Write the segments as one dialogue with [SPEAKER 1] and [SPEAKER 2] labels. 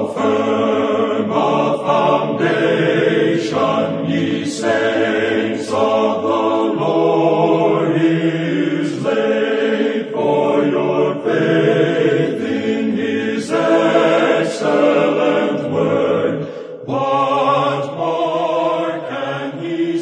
[SPEAKER 1] firm a foundation, ye saints of the Lord, is laid, for your faith in his excellent word. What more can he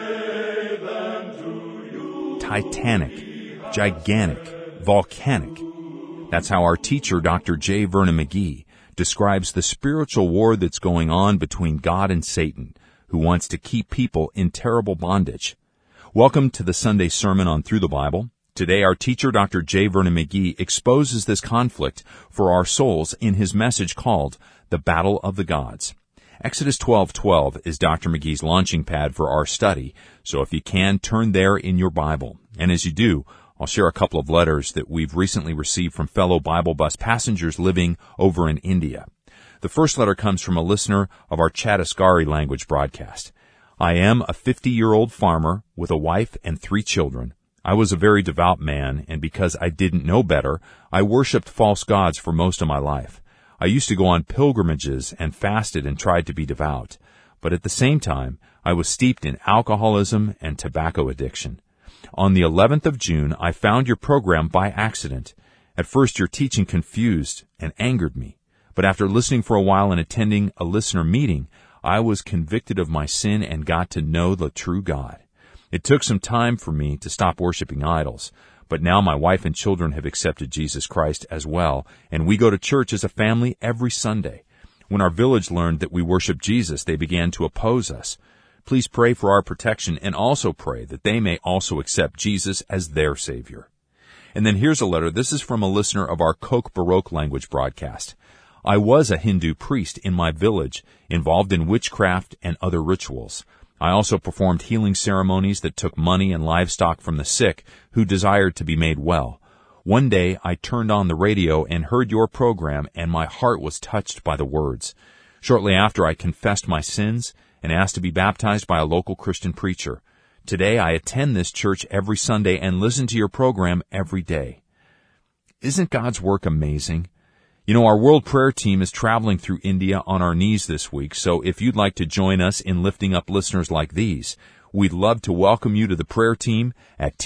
[SPEAKER 1] say than to you?
[SPEAKER 2] Titanic, gigantic, volcanic. That's how our teacher, Dr. J. Vernon McGee, describes the spiritual war that's going on between God and Satan, who wants to keep people in terrible bondage. Welcome to the Sunday Sermon on Through the Bible. Today, our teacher, Dr. J. Vernon McGee, exposes this conflict for our souls in his message called The Battle of the Gods. Exodus 12:12 is Dr. McGee's launching pad for our study, so if you can, turn there in your Bible. And as you do, I'll share a couple of letters that we've recently received from fellow Bible bus passengers living over in India. The first letter comes from a listener of our Chhattisgarhi language broadcast. I am a 50-year-old farmer with a wife and 3 children. I was a very devout man, and because I didn't know better, I worshipped false gods for most of my life. I used to go on pilgrimages and fasted and tried to be devout. But at the same time, I was steeped in alcoholism and tobacco addiction. On the 11th of June, I found your program by accident. At first, your teaching confused and angered me. But after listening for a while and attending a listener meeting, I was convicted of my sin and got to know the true God. It took some time for me to stop worshiping idols, but now my wife and children have accepted Jesus Christ as well, and we go to church as a family every Sunday. When our village learned that we worship Jesus, they began to oppose us. Please pray for our protection and also pray that they may also accept Jesus as their Savior. And then here's a letter. This is from a listener of our Koch Baroque language broadcast. I was a Hindu priest in my village, involved in witchcraft and other rituals. I also performed healing ceremonies that took money and livestock from the sick who desired to be made well. One day I turned on the radio and heard your program, and my heart was touched by the words. Shortly after, I confessed my sins and asked to be baptized by a local Christian preacher. Today, I attend this church every Sunday and listen to your program every day. Isn't God's work amazing? You know, our World Prayer Team is traveling through India on our knees this week, so if you'd like to join us in lifting up listeners like these, we'd love to welcome you to the prayer team at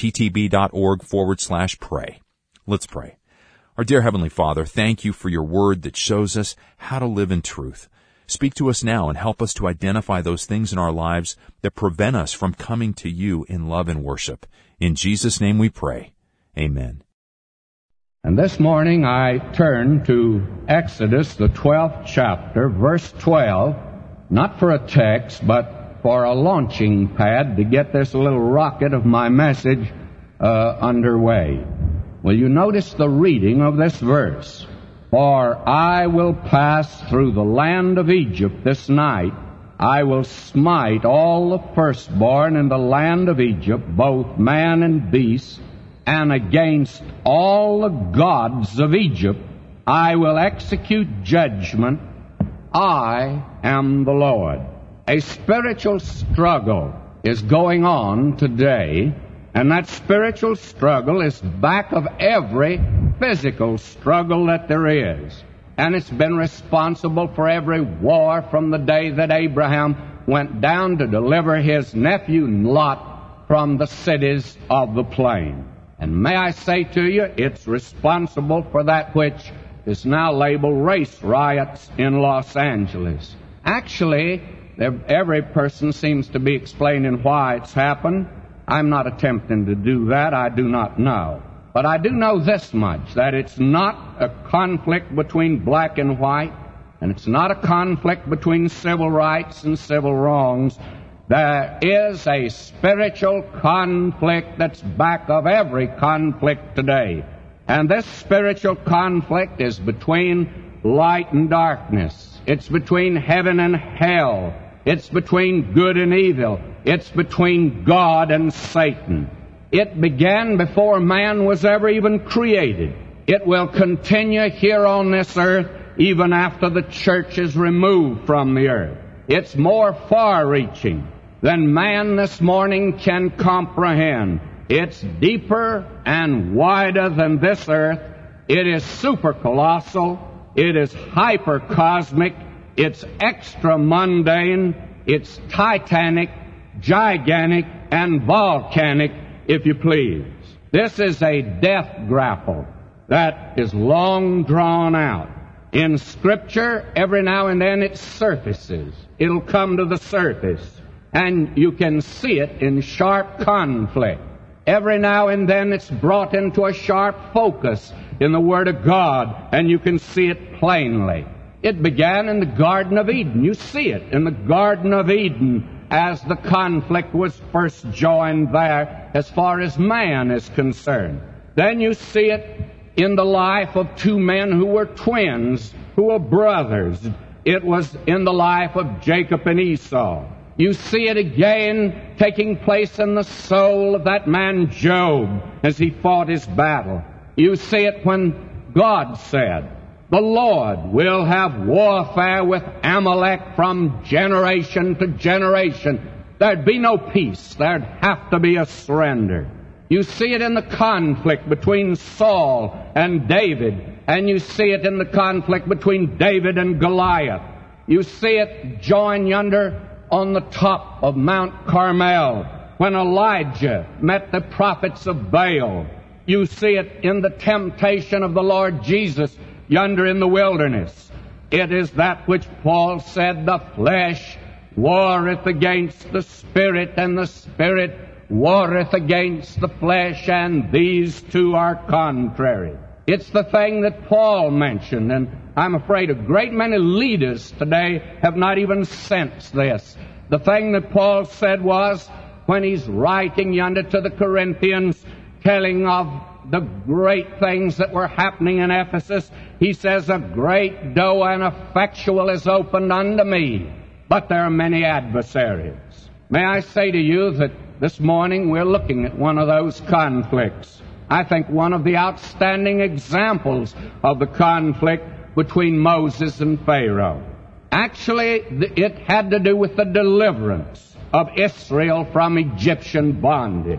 [SPEAKER 2] ttb.org/pray. Let's pray. Our dear Heavenly Father, thank you for your word that shows us how to live in truth. Speak to us now and help us to identify those things in our lives that prevent us from coming to you in love and worship. In Jesus' name we pray. Amen.
[SPEAKER 3] And this morning I turn to Exodus, the 12th chapter, verse 12, not for a text, but for a launching pad to get this little rocket of my message underway. Will you notice the reading of this verse? For I will pass through the land of Egypt this night. I will smite all the firstborn in the land of Egypt, both man and beast, and against all the gods of Egypt I will execute judgment. I am the Lord. A spiritual struggle is going on today, and that spiritual struggle is back of every physical struggle that there is. And it's been responsible for every war from the day that Abraham went down to deliver his nephew Lot from the cities of the plain. And may I say to you, it's responsible for that which is now labeled race riots in Los Angeles. Actually, every person seems to be explaining why it's happened. I'm not attempting to do that. I do not know. But I do know this much, that it's not a conflict between black and white, and it's not a conflict between civil rights and civil wrongs. There is a spiritual conflict that's back of every conflict today. And this spiritual conflict is between light and darkness. It's between heaven and hell. It's between good and evil. It's between God and Satan. It began before man was ever even created. It will continue here on this earth even after the church is removed from the earth. It's more far-reaching than man this morning can comprehend. It's deeper and wider than this earth. It is super-colossal. It is hypercosmic. It's extra-mundane. It's titanic, gigantic, and volcanic, if you please. This is a death grapple that is long drawn out. In Scripture, every now and then it surfaces. It'll come to the surface, and you can see it in sharp conflict. Every now and then it's brought into a sharp focus in the Word of God, and you can see it plainly. It began in the Garden of Eden. You see it in the Garden of Eden as the conflict was first joined there as far as man is concerned. Then you see it in the life of two men who were twins, who were brothers. It was in the life of Jacob and Esau. You see it again taking place in the soul of that man Job as he fought his battle. You see it when God said, "The Lord will have warfare with Amalek from generation to generation." There'd be no peace. There'd have to be a surrender. You see it in the conflict between Saul and David, and you see it in the conflict between David and Goliath. You see it joined yonder on the top of Mount Carmel when Elijah met the prophets of Baal. You see it in the temptation of the Lord Jesus yonder in the wilderness. It is that which Paul said, "The flesh warreth against the Spirit, and the Spirit warreth against the flesh, and these two are contrary." It's the thing that Paul mentioned, and I'm afraid a great many leaders today have not even sensed this. The thing that Paul said was, when he's writing yonder to the Corinthians, telling of the great things that were happening in Ephesus, he says, "A great door and effectual is opened unto me, but there are many adversaries." May I say to you that this morning we're looking at one of those conflicts. I think one of the outstanding examples of the conflict between Moses and Pharaoh. Actually, it had to do with the deliverance of Israel from Egyptian bondage.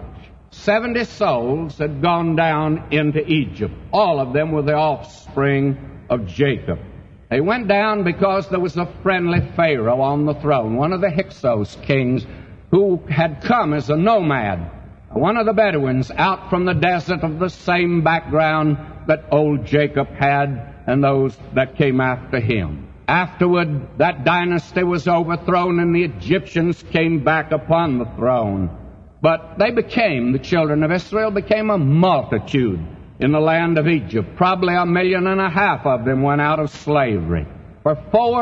[SPEAKER 3] 70 souls had gone down into Egypt. All of them were the offspring of Jacob. They went down because there was a friendly Pharaoh on the throne, one of the Hyksos kings who had come as a nomad, one of the Bedouins out from the desert of the same background that old Jacob had and those that came after him. Afterward, that dynasty was overthrown and the Egyptians came back upon the throne. But the children of Israel became a multitude in the land of Egypt. Probably 1.5 million of them went out of slavery. For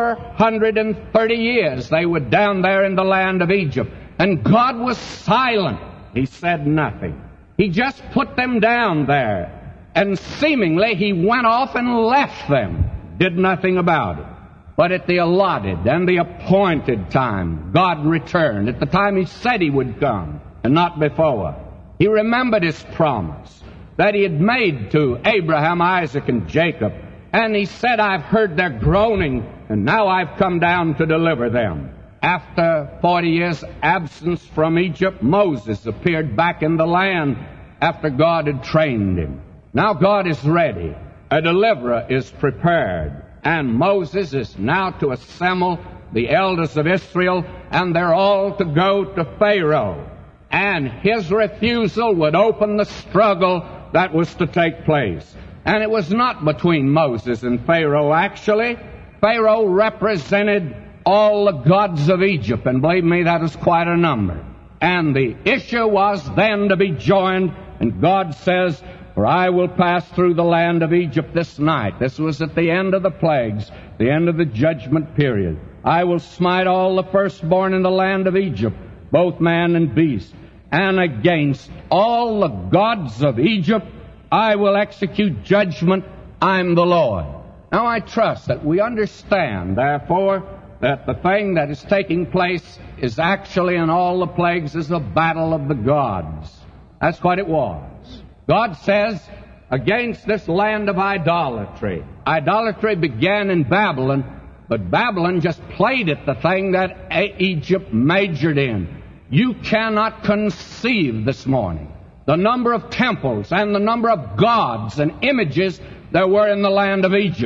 [SPEAKER 3] 430 years they were down there in the land of Egypt. And God was silent. He said nothing. He just put them down there. And seemingly He went off and left them. Did nothing about it. But at the allotted and the appointed time, God returned. At the time He said He would come, and not before. He remembered His promise that He had made to Abraham, Isaac, and Jacob. And He said, "I've heard their groaning, and now I've come down to deliver them." After 40 years' absence from Egypt, Moses appeared back in the land after God had trained him. Now God is ready. A deliverer is prepared. And Moses is now to assemble the elders of Israel, and they're all to go to Pharaoh. And his refusal would open the struggle that was to take place. And it was not between Moses and Pharaoh, actually. Pharaoh represented all the gods of Egypt, and believe me, that was quite a number. And the issue was then to be joined, and God says, "For I will pass through the land of Egypt this night." This was at the end of the plagues, the end of the judgment period. "I will smite all the firstborn in the land of Egypt, both man and beast. And against all the gods of Egypt I will execute judgment. I'm the Lord." Now I trust that we understand, therefore, that the thing that is taking place is actually in all the plagues is a battle of the gods. That's what it was. God says, against this land of idolatry. Idolatry began in Babylon, but Babylon just played at the thing that Egypt majored in. You cannot conceive this morning the number of temples and the number of gods and images there were in the land of Egypt.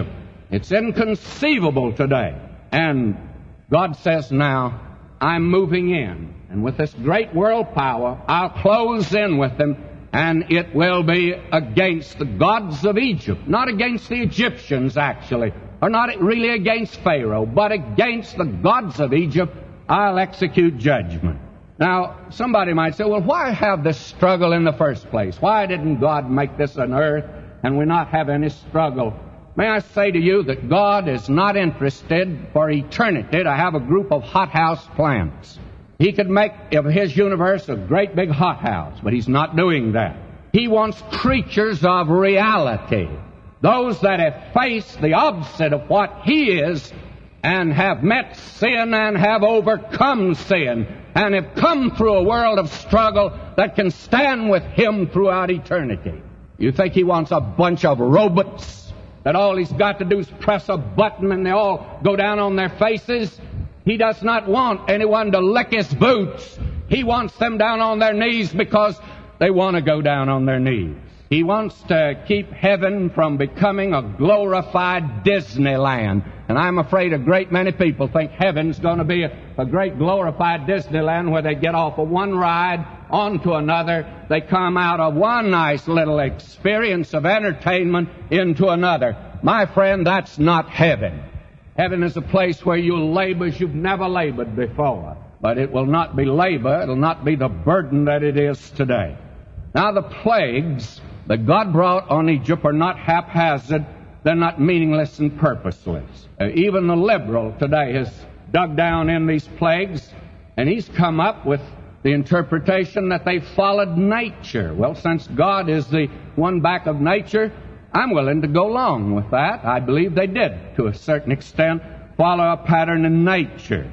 [SPEAKER 3] It's inconceivable today. And God says now, I'm moving in. And with this great world power, I'll close in with them, and it will be against the gods of Egypt. Not against the Egyptians, actually, or not really against Pharaoh, but against the gods of Egypt, I'll execute judgment. Now, somebody might say, well, why have this struggle in the first place? Why didn't God make this an earth and we not have any struggle? May I say to you that God is not interested for eternity to have a group of hothouse plants. He could make of His universe a great big hothouse, but He's not doing that. He wants creatures of reality, those that have faced the opposite of what He is and have met sin and have overcome sin and have come through a world of struggle that can stand with Him throughout eternity. You think He wants a bunch of robots that all He's got to do is press a button and they all go down on their faces? He does not want anyone to lick His boots. He wants them down on their knees because they want to go down on their knees. He wants to keep heaven from becoming a glorified Disneyland. And I'm afraid a great many people think heaven's going to be a great glorified Disneyland where they get off of one ride onto another. They come out of one nice little experience of entertainment into another. My friend, that's not heaven. Heaven is a place where you'll labor as you've never labored before. But it will not be labor. It'll not be the burden that it is today. Now, the plagues that God brought on Egypt are not haphazard. They're not meaningless and purposeless. Even the liberal today has dug down in these plagues, and he's come up with the interpretation that they followed nature. Well, since God is the one back of nature, I'm willing to go along with that. I believe they did, to a certain extent, follow a pattern in nature.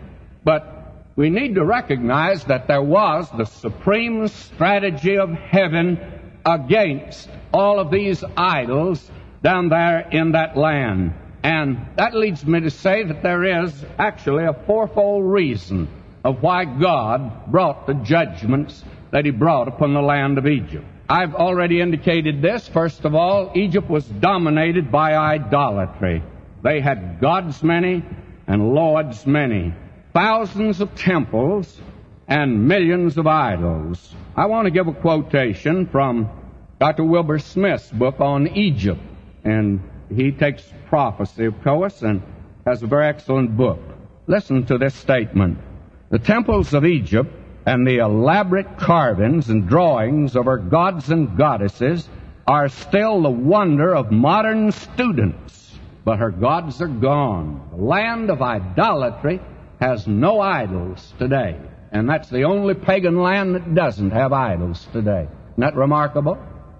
[SPEAKER 3] But we need to recognize that there was the supreme strategy of heaven against all of these idols down there in that land. And that leads me to say that there is actually a fourfold reason of why God brought the judgments that He brought upon the land of Egypt. I've already indicated this. First of all, Egypt was dominated by idolatry. They had gods many and lords many, thousands of temples and millions of idols. I want to give a quotation from Dr. Wilbur Smith's book on Egypt. And he takes prophecy, of course, and has a very excellent book. Listen to this statement. The temples of Egypt and the elaborate carvings and drawings of her gods and goddesses are still the wonder of modern students, but her gods are gone. The land of idolatry has no idols today, and that's the only pagan land that doesn't have idols today. Isn't that remarkable?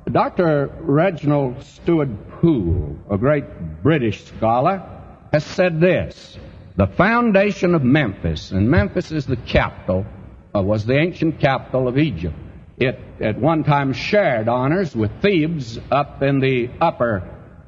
[SPEAKER 3] Dr. Reginald Stewart Poole, a great British scholar, has said this: the foundation of Memphis, and Memphis is the capital, was the ancient capital of Egypt. It at one time shared honors with Thebes up in the upper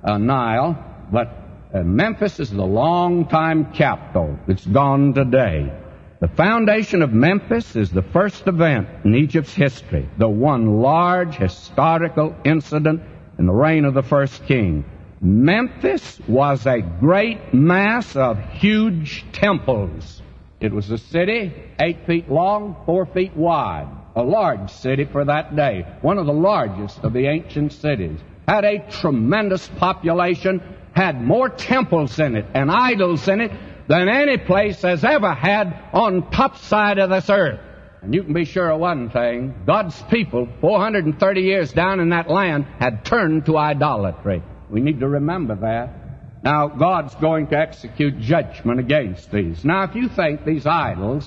[SPEAKER 3] Nile, but Memphis is the long-time capital. It's gone today. The foundation of Memphis is the first event in Egypt's history, the one large historical incident in the reign of the first king. Memphis was a great mass of huge temples. It was a city 8 feet long, 4 feet wide, a large city for that day, one of the largest of the ancient cities. Had a tremendous population, had more temples in it and idols in it than any place has ever had on top side of this earth. And you can be sure of one thing: God's people, 430 years down in that land, had turned to idolatry. We need to remember that. Now, God's going to execute judgment against these. Now, if you think these idols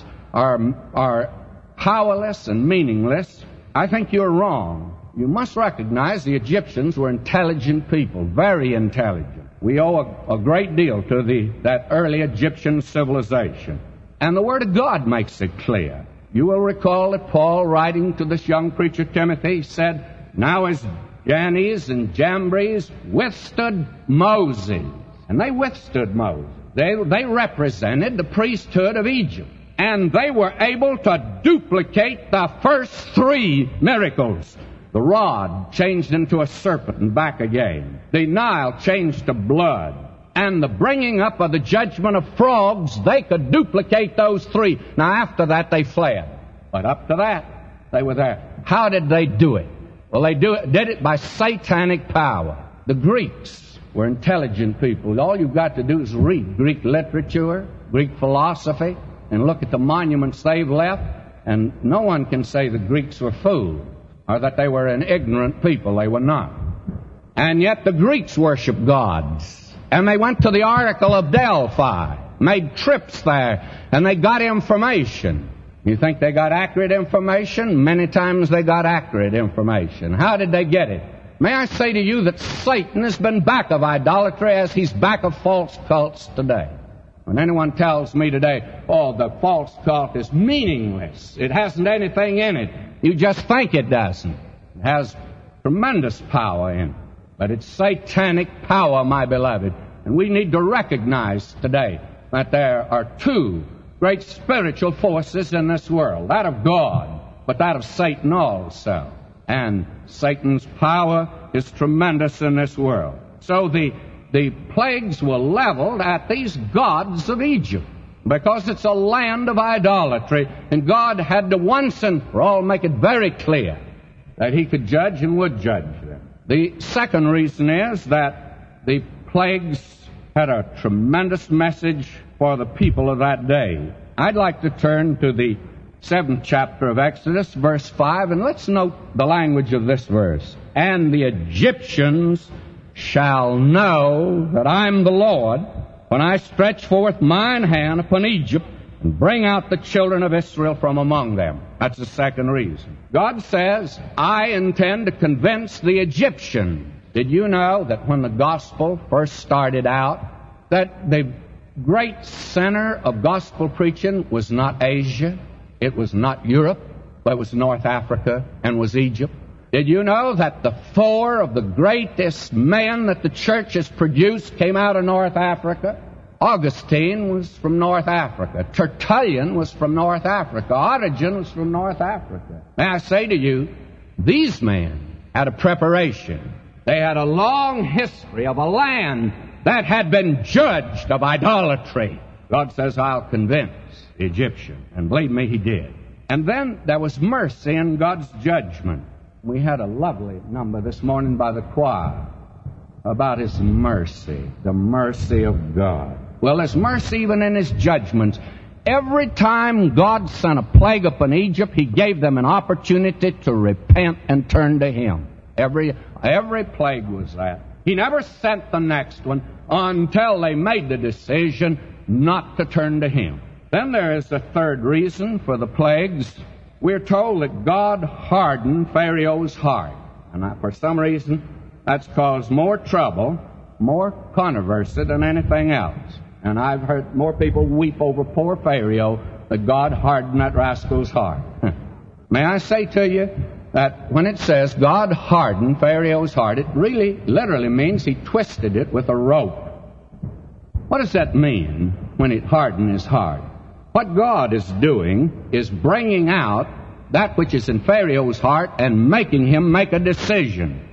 [SPEAKER 3] are powerless and meaningless, I think you're wrong. You must recognize the Egyptians were intelligent people, very intelligent. We owe a great deal to that early Egyptian civilization. And the Word of God makes it clear. You will recall that Paul, writing to this young preacher Timothy, said, "Now as Jannes and Jambres withstood Moses." And they withstood Moses. They represented the priesthood of Egypt. And they were able to duplicate the first 3 miracles. The rod changed into a serpent and back again. The Nile changed to blood. and the bringing up of the judgment of frogs, they could duplicate those three. Now, after that, they fled. But up to that, they were there. How did they do it? Well, they did it by satanic power. The Greeks were intelligent people. All you've got to do is read Greek literature, Greek philosophy, and look at the monuments they've left, and no one can say the Greeks were fools or that they were an ignorant people. They were not. And yet the Greeks worshiped gods. And they went to the Oracle of Delphi, made trips there, and they got information. You think they got accurate information? Many times they got accurate information. How did they get it? May I say to you that Satan has been back of idolatry as he's back of false cults today. When anyone tells me today, oh, the false cult is meaningless, it hasn't anything in it, you just think it doesn't. It has tremendous power in it. But it's satanic power, my beloved. And we need to recognize today that there are two great spiritual forces in this world. That of God, but that of Satan also. And Satan's power is tremendous in this world. So the plagues were leveled at these gods of Egypt, because it's a land of idolatry. And God had to once and for all make it very clear that He could judge and would judge them. The second reason is that the plagues had a tremendous message for the people of that day. I'd like to turn to the 7th chapter of Exodus, verse 5, and let's note the language of this verse. And the Egyptians shall know that I'm the Lord when I stretch forth mine hand upon Egypt and bring out the children of Israel from among them. That's the second reason. God says, I intend to convince the Egyptians. Did you know that when the gospel first started out, that the great center of gospel preaching was not Asia, it was not Europe, but it was North Africa and was Egypt? Did you know that the four of the greatest men that the church has produced came out of North Africa? Augustine was from North Africa. Tertullian was from North Africa. Origen was from North Africa. May I say to you, these men had a preparation. They had a long history of a land that had been judged of idolatry. God says, I'll convince the Egyptian. And believe me, He did. And then there was mercy in God's judgment. We had a lovely number this morning by the choir about His mercy, the mercy of God. Well, there's mercy even in His judgments. Every time God sent a plague upon Egypt, He gave them an opportunity to repent and turn to Him. Every plague was that. He never sent the next one until they made the decision not to turn to Him. Then there is the third reason for the plagues. We're told that God hardened Pharaoh's heart. And for some reason, that's caused more trouble, more controversy than anything else. And I've heard more people weep over poor Pharaoh that God hardened that rascal's heart. May I say to you that when it says God hardened Pharaoh's heart, it really literally means He twisted it with a rope. What does that mean when it hardened His heart? What God is doing is bringing out that which is in Pharaoh's heart and making him make a decision.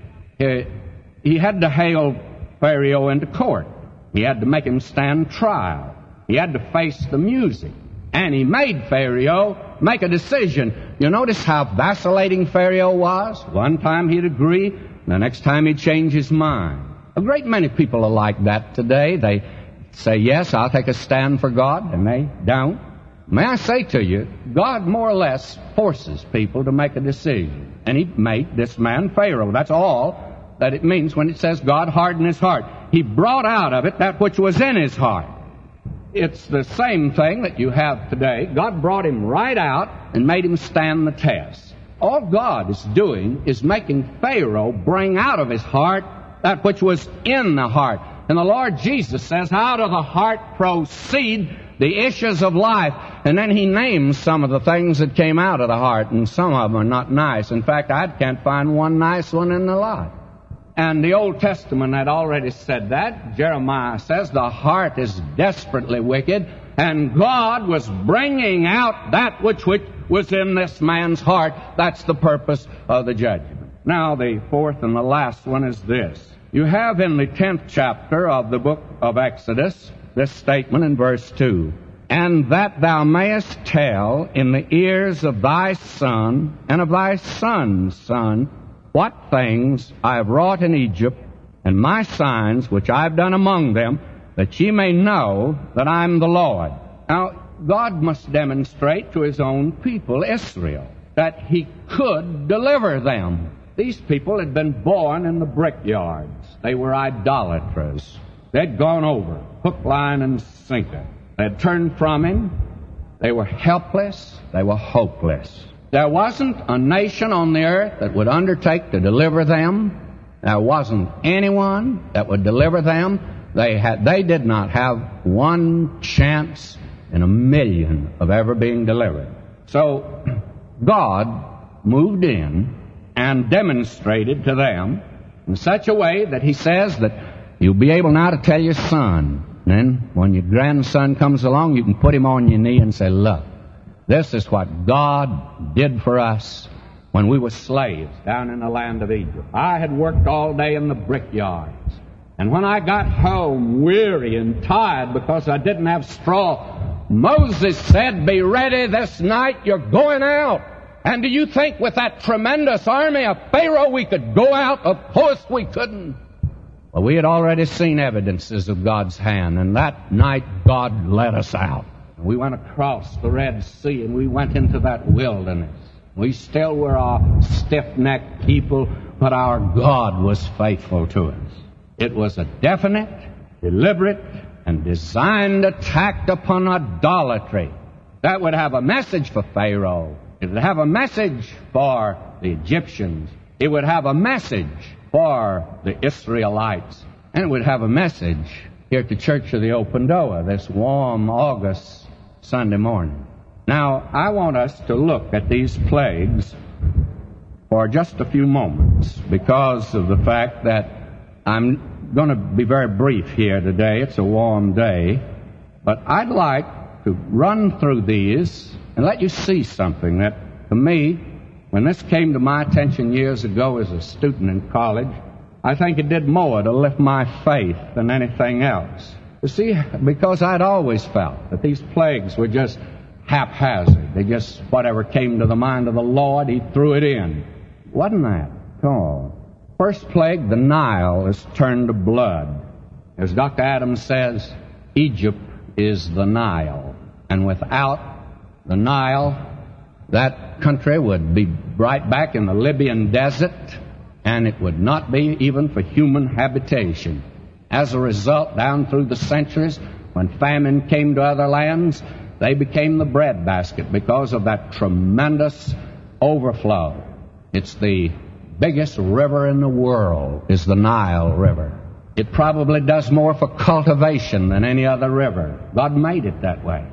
[SPEAKER 3] He had to hail Pharaoh into court. He had to make him stand trial. He had to face the music. And He made Pharaoh make a decision. You notice how vacillating Pharaoh was? One time he'd agree, the next time he'd change his mind. A great many people are like that today. They say, yes, I'll take a stand for God, and they don't. May I say to you, God more or less forces people to make a decision. And He made this man Pharaoh. That's all that it means when it says God hardened his heart. He brought out of it that which was in his heart. It's the same thing that you have today. God brought him right out and made him stand the test. All God is doing is making Pharaoh bring out of his heart that which was in the heart. And the Lord Jesus says, out of the heart proceed the issues of life. And then He names some of the things that came out of the heart, and some of them are not nice. In fact, I can't find one nice one in the lot. And the Old Testament had already said that. Jeremiah says the heart is desperately wicked, and God was bringing out that which was in this man's heart. That's the purpose of the judgment. Now, the fourth and the last one is this. You have in the 10th chapter of the book of Exodus this statement in verse 2. And that thou mayest tell in the ears of thy son and of thy son's son what things I have wrought in Egypt, and my signs which I have done among them, that ye may know that I am the Lord. Now, God must demonstrate to His own people, Israel, that He could deliver them. These people had been born in the brickyards. They were idolaters. They'd gone over, hook, line, and sinker. They had turned from Him. They were helpless. They were hopeless. There wasn't a nation on the earth that would undertake to deliver them. There wasn't anyone that would deliver them. They did not have one chance in a million of ever being delivered. So God moved in and demonstrated to them in such a way that He says that you'll be able now to tell your son. Then when your grandson comes along, you can put him on your knee and say, look, this is what God did for us when we were slaves down in the land of Egypt. I had worked all day in the brickyards. And when I got home weary and tired because I didn't have straw, Moses said, be ready this night, you're going out. And do you think with that tremendous army of Pharaoh we could go out? Of course we couldn't. Well, we had already seen evidences of God's hand, and that night God led us out. We went across the Red Sea and we went into that wilderness. We still were a stiff-necked people, but our God was faithful to us. It was a definite, deliberate, and designed attack upon idolatry. That would have a message for Pharaoh. It would have a message for the Egyptians. It would have a message for the Israelites. And it would have a message here at the Church of the Open Door this warm August Sunday morning. Now, I want us to look at these plagues for just a few moments because of the fact that I'm going to be very brief here today. It's a warm day. But I'd like to run through these and let you see something that, to me, when this came to my attention years ago as a student in college, I think it did more to lift my faith than anything else. You see, because I'd always felt that these plagues were just haphazard. They just, whatever came to the mind of the Lord, He threw it in. Wasn't that? Oh. First plague, the Nile is turned to blood. As Dr. Adams says, Egypt is the Nile. And without the Nile, that country would be right back in the Libyan desert, and it would not be even for human habitation. As a result, down through the centuries, when famine came to other lands, they became the breadbasket because of that tremendous overflow. It's the biggest river in the world, is the Nile River. It probably does more for cultivation than any other river. God made it that way.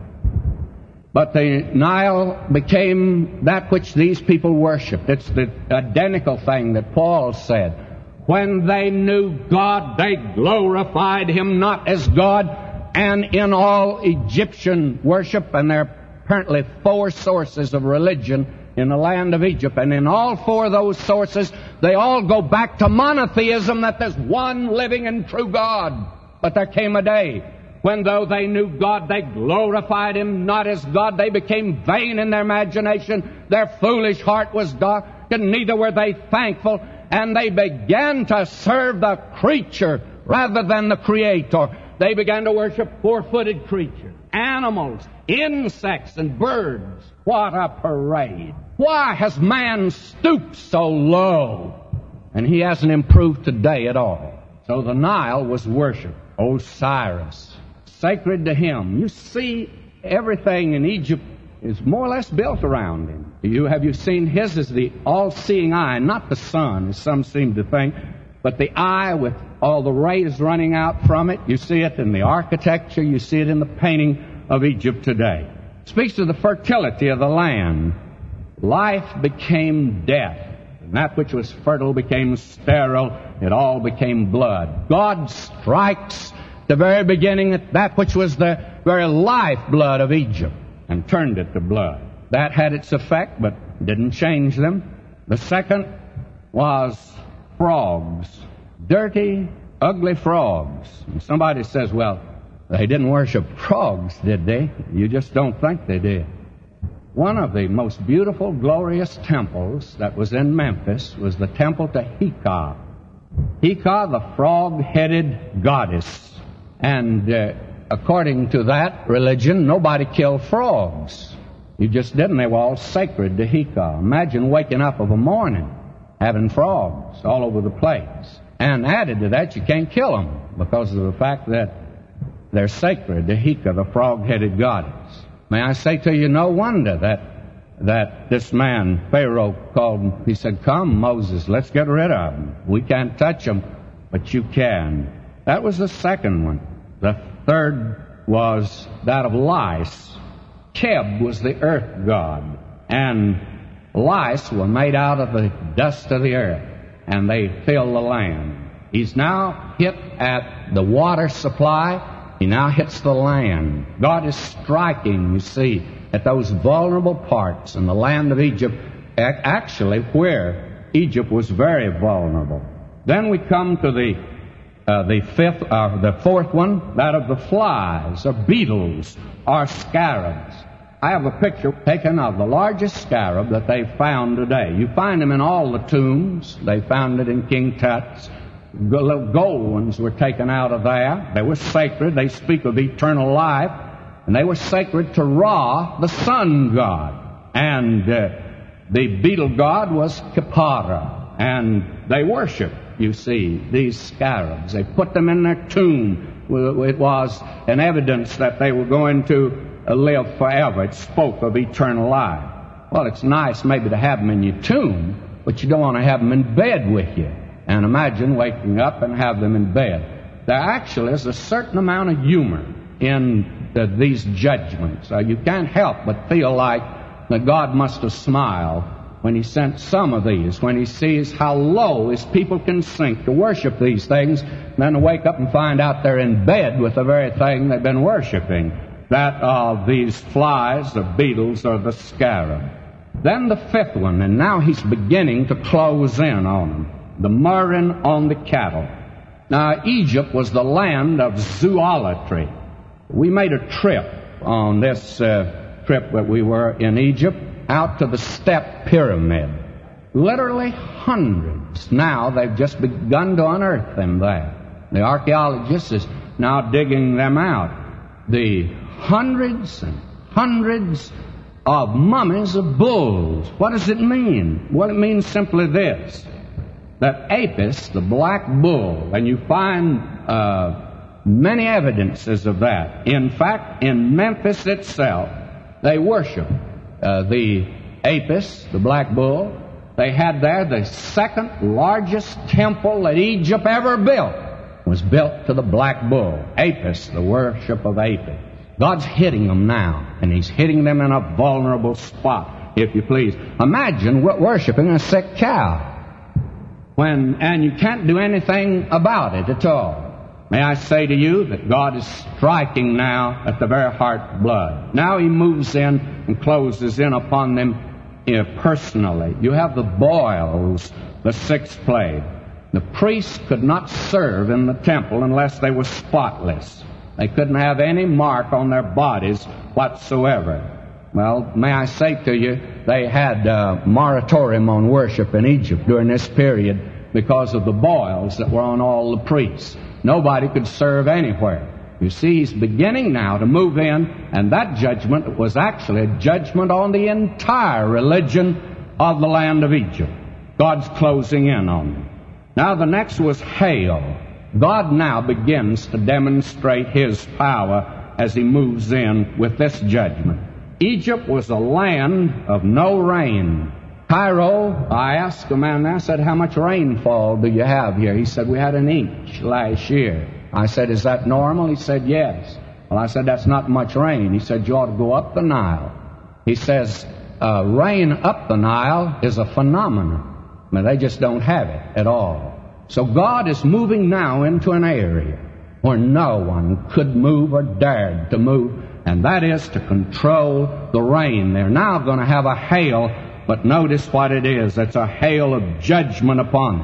[SPEAKER 3] But the Nile became that which these people worshipped. It's the identical thing that Paul said. When they knew God, they glorified Him not as God. And in all Egyptian worship, and there are apparently 4 sources of religion in the land of Egypt, and in all 4 of those sources, they all go back to monotheism, that there's one living and true God. But there came a day when, though they knew God, they glorified Him not as God. They became vain in their imagination. Their foolish heart was darkened. Neither were they thankful. And they began to serve the creature rather than the Creator. They began to worship 4-footed creatures, animals, insects, and birds. What a parade. Why has man stooped so low? And he hasn't improved today at all. So the Nile was worshipped. Osiris, sacred to him. You see, everything in Egypt is more or less built around him. Have you seen his as the all-seeing eye, not the sun, as some seem to think, but the eye with all the rays running out from it. You see it in the architecture. You see it in the painting of Egypt today. It speaks to the fertility of the land. Life became death, and that which was fertile became sterile. It all became blood. God strikes the very beginning at that which was the very lifeblood of Egypt and turned it to blood. That had its effect, but didn't change them. The second was frogs. dirty, ugly frogs. And somebody says, well, they didn't worship frogs, did they? You just don't think they did. One of the most beautiful, glorious temples that was in Memphis was the temple to Heka. Heka, the frog-headed goddess. And according to that religion, nobody killed frogs. You just didn't. They were all sacred to Heka. Imagine waking up of a morning having frogs all over the place. And added to that, you can't kill them because of the fact that they're sacred to Heka, the frog-headed goddess. May I say to you, no wonder that this man, Pharaoh, called him. He said, come, Moses, let's get rid of them. We can't touch them, but you can. That was the second one. The third was that of lice. Keb was the earth god, and lice were made out of the dust of the earth, and they filled the land. He's now hit at the water supply. He now hits the land. God is striking, you see, at those vulnerable parts in the land of Egypt, actually where Egypt was very vulnerable. Then we come to the fourth one, that of the flies, or beetles, or scarabs. I have a picture taken of the largest scarab that they found today. You find them in all the tombs. They found it in King Tut's. Gold ones were taken out of there. They were sacred. They speak of eternal life. And they were sacred to Ra, the sun god. And the beetle god was Kipara. And they worshiped, you see, these scarabs. They put them in their tomb. It was an evidence that they were going to live forever. It spoke of eternal life. Well, it's nice maybe to have them in your tomb, but you don't want to have them in bed with you. And imagine waking up and have them in bed. There actually is a certain amount of humor in these judgments. You can't help but feel like that God must have smiled when He sent some of these, when He sees how low His people can sink to worship these things, and then to wake up and find out they're in bed with the very thing they've been worshiping. That of these flies, the beetles, or the scarab. Then the fifth one, and now He's beginning to close in on them. The murrain on the cattle. Now, Egypt was the land of zoolatry. We made a trip on this trip that we were in Egypt out to the Step Pyramid. Literally hundreds. Now, they've just begun to unearth them there. The archaeologist is now digging them out. The hundreds and hundreds of mummies of bulls. What does it mean? Well, it means simply this. That Apis, the black bull, and you find many evidences of that. In fact, in Memphis itself, they worship the Apis, the black bull. They had there the second largest temple that Egypt ever built. It was built to the black bull, Apis, the worship of Apis. God's hitting them now, and He's hitting them in a vulnerable spot, if you please. Imagine worshiping a sick cow. And you can't do anything about it at all. May I say to you that God is striking now at the very heart blood. Now He moves in and closes in upon them personally. You have the boils, the sixth plague. The priests could not serve in the temple unless they were spotless. They couldn't have any mark on their bodies whatsoever. Well, may I say to you, they had a moratorium on worship in Egypt during this period because of the boils that were on all the priests. Nobody could serve anywhere. You see, He's beginning now to move in, and that judgment was actually a judgment on the entire religion of the land of Egypt. God's closing in on them. Now the next was hail. God now begins to demonstrate His power as He moves in with this judgment. Egypt was a land of no rain. Cairo, I asked a man there, I said, how much rainfall do you have here? He said, we had 1 inch last year. I said, is that normal? He said, yes. Well, I said, that's not much rain. He said, you ought to go up the Nile. He says, rain up the Nile is a phenomenon. I mean, they just don't have it at all. So God is moving now into an area where no one could move or dared to move, and that is to control the rain. They're now going to have a hail, but notice what it is. It's a hail of judgment upon them.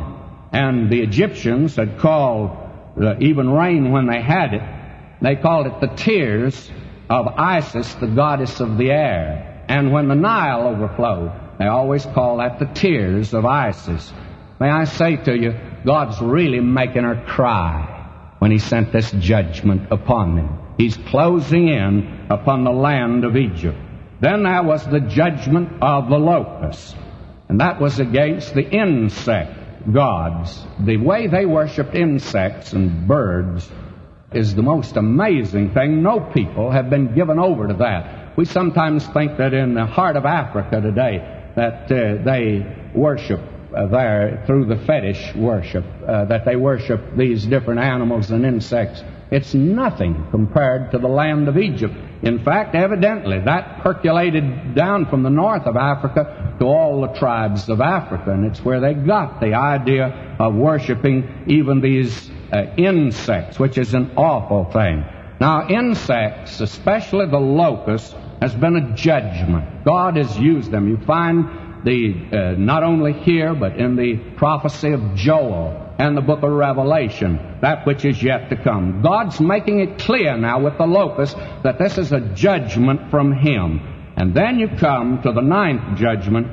[SPEAKER 3] And the Egyptians had called even rain when they had it, they called it the tears of Isis, the goddess of the air. And when the Nile overflowed, they always call that the tears of Isis. May I say to you, God's really making her cry when He sent this judgment upon them. He's closing in upon the land of Egypt. Then there was the judgment of the locusts, and that was against the insect gods. The way they worshipped insects and birds is the most amazing thing. No people have been given over to that. We sometimes think that in the heart of Africa today that they worship there through the fetish worship, that they worship these different animals and insects. It's nothing compared to the land of Egypt. In fact, evidently, that percolated down from the north of Africa to all the tribes of Africa, and it's where they got the idea of worshiping even these insects, which is an awful thing. Now, insects, especially the locusts, has been a judgment. God has used them. You find not only here, but in the prophecy of Joel and the book of Revelation, that which is yet to come. God's making it clear now with the locusts that this is a judgment from Him. And then you come to the ninth judgment.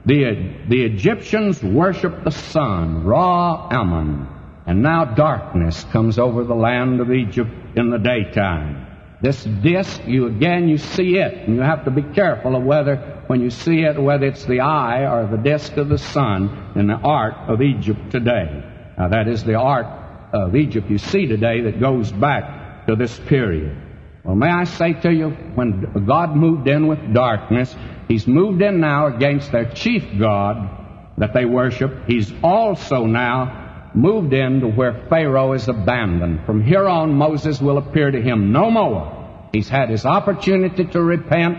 [SPEAKER 3] The Egyptians worship the sun, Ra-Amun. And now darkness comes over the land of Egypt in the daytime. This disk, you see it, and you have to be careful of whether, when you see it, whether it's the eye or the disk of the sun in the art of Egypt today. Now, that is the art of Egypt you see today that goes back to this period. Well, may I say to you, when God moved in with darkness, He's moved in now against their chief god that they worship. He's also now moved in to where Pharaoh is abandoned. From here on, Moses will appear to him no more. He's had his opportunity to repent.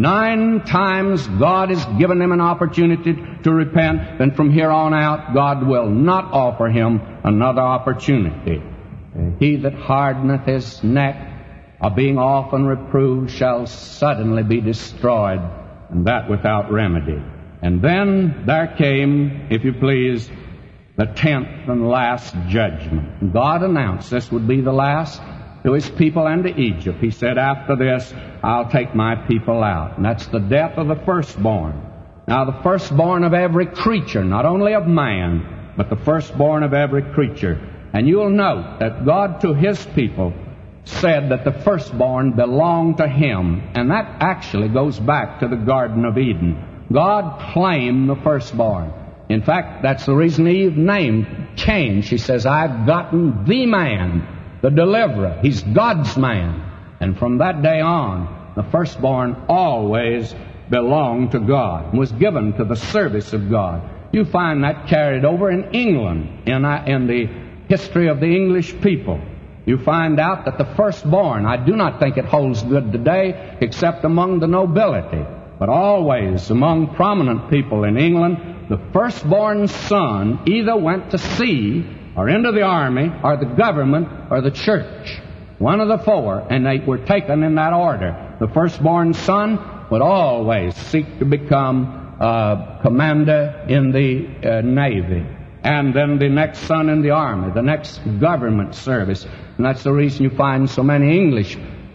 [SPEAKER 3] 9 times God has given him an opportunity to repent. And from here on out, God will not offer him another opportunity. He that hardeneth his neck, of being often reproved, shall suddenly be destroyed, and that without remedy. And then there came, if you please, the 10th and last judgment. God announced this would be the last to His people and to Egypt. He said, after this, I'll take my people out. And that's the death of the firstborn. Now, the firstborn of every creature, not only of man, but the firstborn of every creature. And you'll note that God to His people said that the firstborn belonged to Him. And that actually goes back to the Garden of Eden. God claimed the firstborn. In fact, that's the reason Eve named Cain. She says, I've gotten the man, the deliverer. He's God's man. And from that day on, the firstborn always belonged to God, was given to the service of God. You find that carried over in England, in the history of the English people. You find out that the firstborn, I do not think it holds good today, except among the nobility, but always among prominent people in England, the firstborn son either went to sea or into the army or the government or the church. One of the four, and they were taken in that order. The firstborn son would always seek to become commander in the Navy. And then the next son in the army, the next government service. And that's the reason you find so many English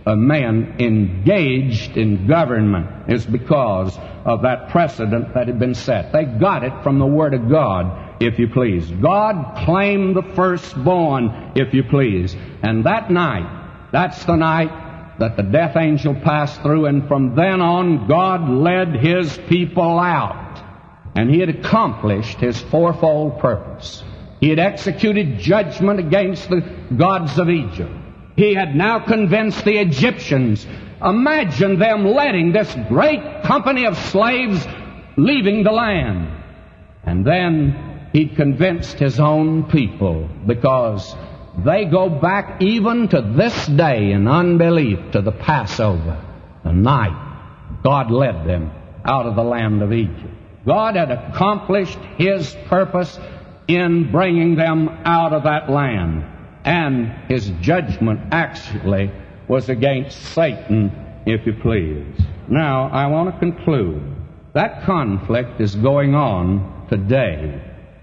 [SPEAKER 3] men engaged in government, is because of that precedent that had been set. They got it from the Word of God, if you please. God claimed the firstborn, if you please. And that night, that's the night that the death angel passed through, and from then on, God led His people out. And He had accomplished His fourfold purpose. He had executed judgment against the gods of Egypt. He had now convinced the Egyptians. Imagine them letting this great company of slaves leaving the land. And then He convinced His own people, because they go back even to this day in unbelief to the Passover, the night God led them out of the land of Egypt. God had accomplished His purpose in bringing them out of that land. And His judgment actually was against Satan, if you please. Now, I want to conclude. That conflict is going on today.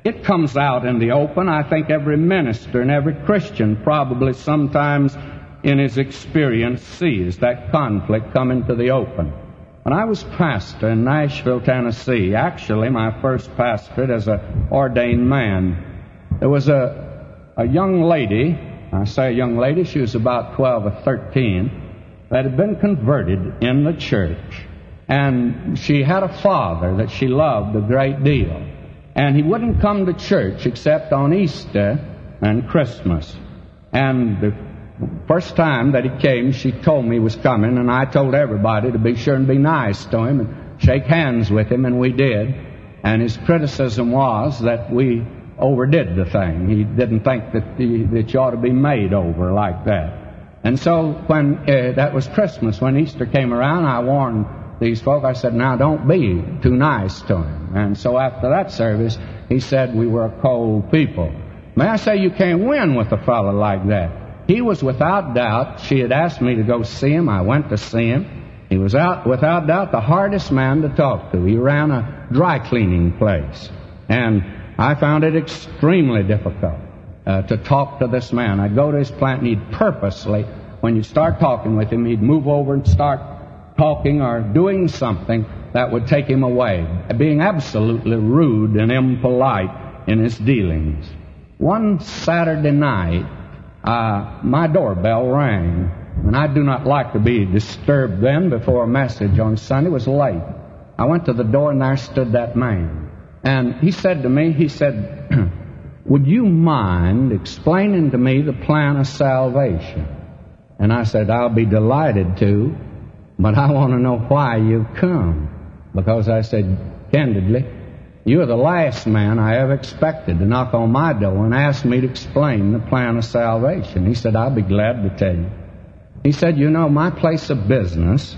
[SPEAKER 3] it comes out in the open. I think every minister and every Christian probably sometimes in his experience sees that conflict come into the open. When I was pastor in Nashville, Tennessee, actually my first pastorate as an ordained man, there was a young lady, I say a young lady, she was about 12 or 13, that had been converted in the church. And she had a father that she loved a great deal. And he wouldn't come to church except on Easter and Christmas. And the first time that he came, she told me he was coming, and I told everybody to be sure and be nice to him and shake hands with him, and we did. And his criticism was that we overdid the thing. He didn't think that you ought to be made over like that. And so when that was Christmas, when Easter came around, I warned these folk, I said, now don't be too nice to him. And so after that service, he said we were a cold people. May I say you can't win with a fellow like that. He was without doubt, she had asked me to go see him. I went to see him. He was without doubt the hardest man to talk to. He ran a dry cleaning place. And I found it extremely difficult to talk to this man. I'd go to his plant and he'd purposely, when you start talking with him, he'd move over and start talking or doing something that would take him away, being absolutely rude and impolite in his dealings. One Saturday night, my doorbell rang, and I do not like to be disturbed then before a message on Sunday. It was late. I went to the door, and there stood that man. And he said to me, he said, would you mind explaining to me the plan of salvation? And I said, I'll be delighted to, but I want to know why you've come. Because I said, candidly, you're the last man I ever expected to knock on my door and ask me to explain the plan of salvation. He said, I'll be glad to tell you. He said, you know, my place of business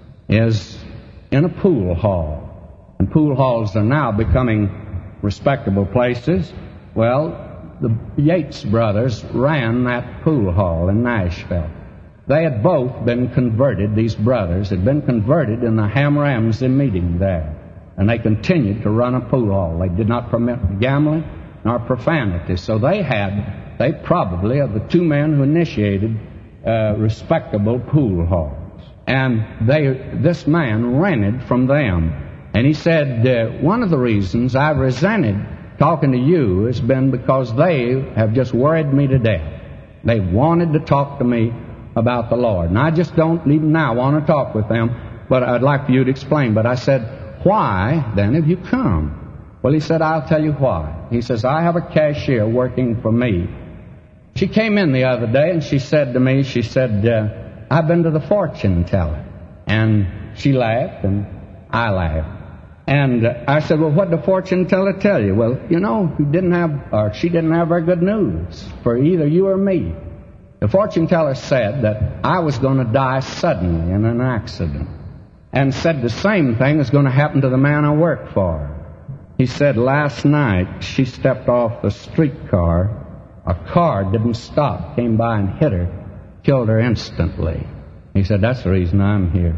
[SPEAKER 3] is in a pool hall. And pool halls are now becoming respectable places. Well, the Yates brothers ran that pool hall in Nashville. They had both been converted, these brothers had been converted in the Ham Ramsey meeting there. And they continued to run a pool hall. They did not permit gambling nor profanity. So they probably are the two men who initiated respectable pool halls. And this man rented from them. And he said, one of the reasons I've resented talking to you has been because they have just worried me to death. They wanted to talk to me about the Lord. And I just don't even now want to talk with them, but I'd like for you to explain. But I said, why then have you come? Well, he said, I'll tell you why. He says, I have a cashier working for me. She came in the other day and she said to me, she said, I've been to the fortune teller. And she laughed and I laughed. And I said, well, what did the fortune teller tell you? Well, you know, she didn't have very good news for either you or me. The fortune teller said that I was going to die suddenly in an accident. And said the same thing is going to happen to the man I work for. He said last night she stepped off the streetcar. A car didn't stop, came by and hit her, killed her instantly. He said, that's the reason I'm here.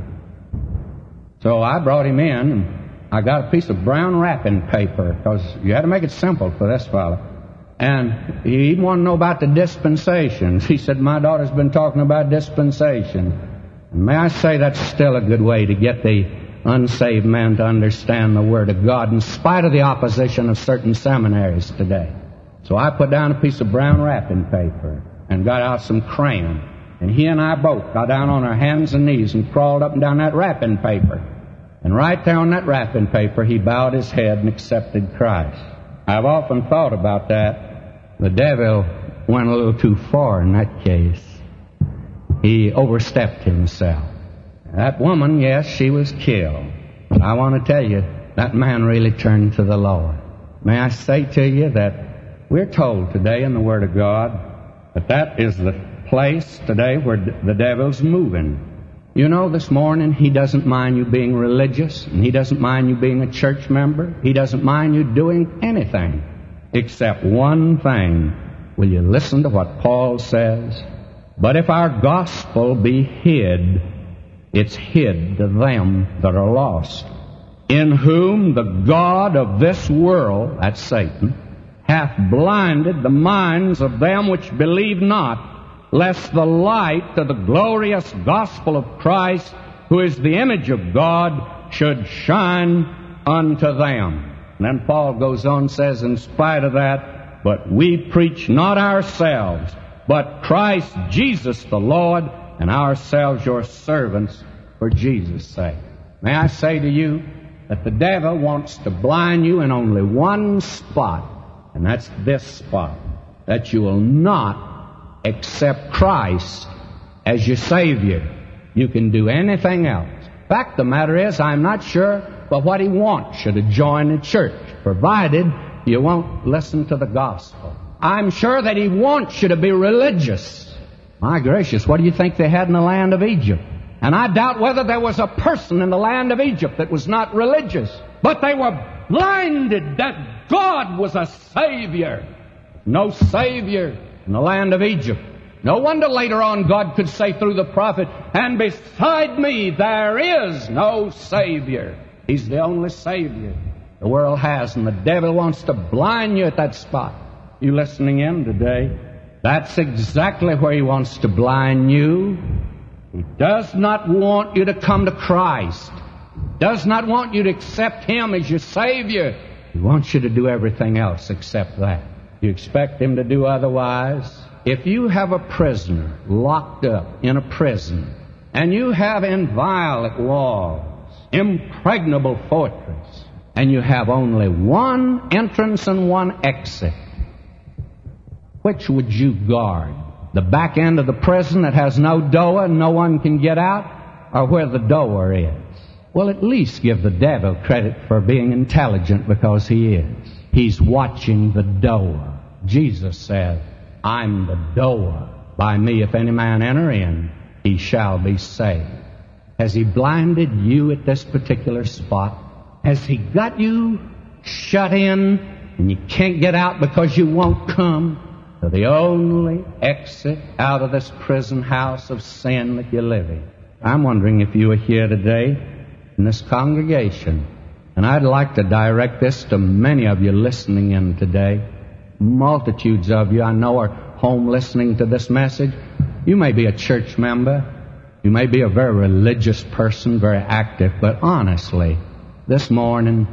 [SPEAKER 3] So I brought him in, and I got a piece of brown wrapping paper, because you had to make it simple for this fellow. And he wanted to know about the dispensations. He said, my daughter's been talking about dispensation. And may I say that's still a good way to get the unsaved man to understand the Word of God in spite of the opposition of certain seminaries today. So I put down a piece of brown wrapping paper and got out some crayon. And he and I both got down on our hands and knees and crawled up and down that wrapping paper. And right there on that wrapping paper, he bowed his head and accepted Christ. I've often thought about that. The devil went a little too far in that case. He overstepped himself. That woman, yes, she was killed. But I want to tell you, that man really turned to the Lord. May I say to you that we're told today in the Word of God that is the place today where the devil's moving. You know, this morning, he doesn't mind you being religious, and he doesn't mind you being a church member. He doesn't mind you doing anything except one thing. Will you listen to what Paul says? But if our gospel be hid, it's hid to them that are lost, in whom the God of this world, that's Satan, hath blinded the minds of them which believe not, lest the light of the glorious gospel of Christ, who is the image of God, should shine unto them. And then Paul goes on and says, in spite of that, but we preach not ourselves, but Christ Jesus the Lord, and ourselves your servants for Jesus' sake. May I say to you that the devil wants to blind you in only one spot, and that's this spot, that you will not accept Christ as your Savior. You can do anything else. Fact of the matter is, I'm not sure but what he wants you to join the church, provided you won't listen to the gospel. I'm sure that he wants you to be religious. My gracious, what do you think they had in the land of Egypt? And I doubt whether there was a person in the land of Egypt that was not religious. But they were blinded that God was a Savior. No Savior in the land of Egypt. No wonder later on God could say through the prophet, and beside me there is no Savior. He's the only Savior the world has, and the devil wants to blind you at that spot. You listening in today? That's exactly where he wants to blind you. He does not want you to come to Christ. He does not want you to accept Him as your Savior. He wants you to do everything else except that. You expect Him to do otherwise? If you have a prisoner locked up in a prison, and you have inviolate walls, impregnable fortress, and you have only one entrance and one exit, which would you guard? The back end of the prison that has no door and no one can get out, or where the door is? Well, at least give the devil credit for being intelligent, because he is. He's watching the door. Jesus said, I'm the door. By me, if any man enter in, he shall be saved. Has he blinded you at this particular spot? Has he got you shut in and you can't get out because you won't come to the only exit out of this prison house of sin that you live in? I'm wondering if you are here today in this congregation, and I'd like to direct this to many of you listening in today. Multitudes of you I know are home listening to this message. You may be a church member. You may be a very religious person, very active, but honestly, this morning,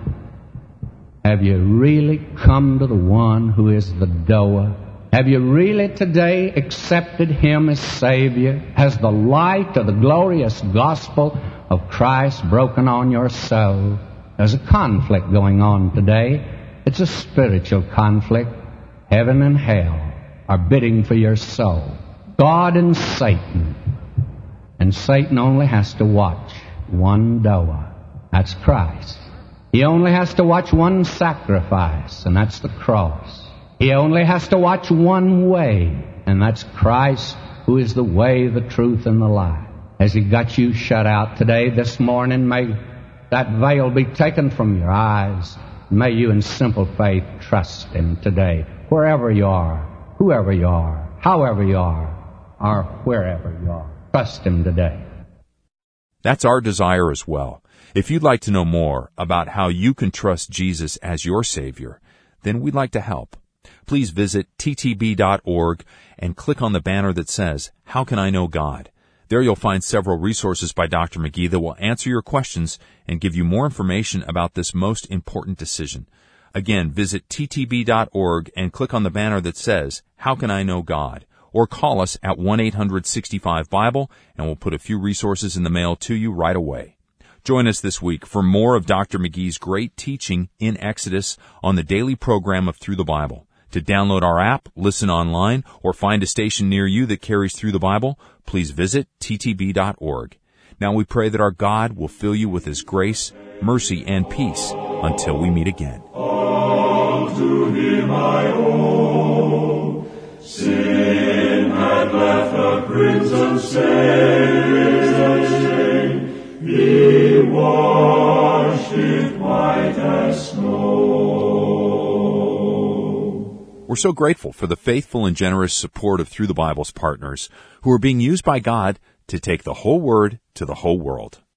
[SPEAKER 3] have you really come to the one who is the door? Have you really today accepted Him as Savior? Has the light of the glorious gospel of Christ broken on your soul? There's a conflict going on today. It's a spiritual conflict. Heaven and hell are bidding for your soul. God and Satan. And Satan only has to watch one door. That's Christ. He only has to watch one sacrifice, and that's the cross. He only has to watch one way, and that's Christ, who is the way, the truth, and the life. Has He got you shut out today, this morning? May that veil be taken from your eyes. May you in simple faith trust Him today, wherever you are, whoever you are, however you are, or wherever you are. Trust Him today.
[SPEAKER 2] That's our desire as well. If you'd like to know more about how you can trust Jesus as your Savior, then we'd like to help. Please visit ttb.org and click on the banner that says, How Can I Know God? There you'll find several resources by Dr. McGee that will answer your questions and give you more information about this most important decision. Again, visit ttb.org and click on the banner that says, How Can I Know God? Or call us at 1-800-65-BIBLE, and we'll put a few resources in the mail to you right away. Join us this week for more of Dr. McGee's great teaching in Exodus on the daily program of Through the Bible. To download our app, listen online, or find a station near you that carries Through the Bible, please visit ttb.org. Now we pray that our God will fill you with His grace, mercy, and peace until we meet again.
[SPEAKER 1] All to Him I owe. Sin had left a crimson stain. He washed it white as snow.
[SPEAKER 2] We're so grateful for the faithful and generous support of Through the Bible's partners, who are being used by God to take the whole Word to the whole world.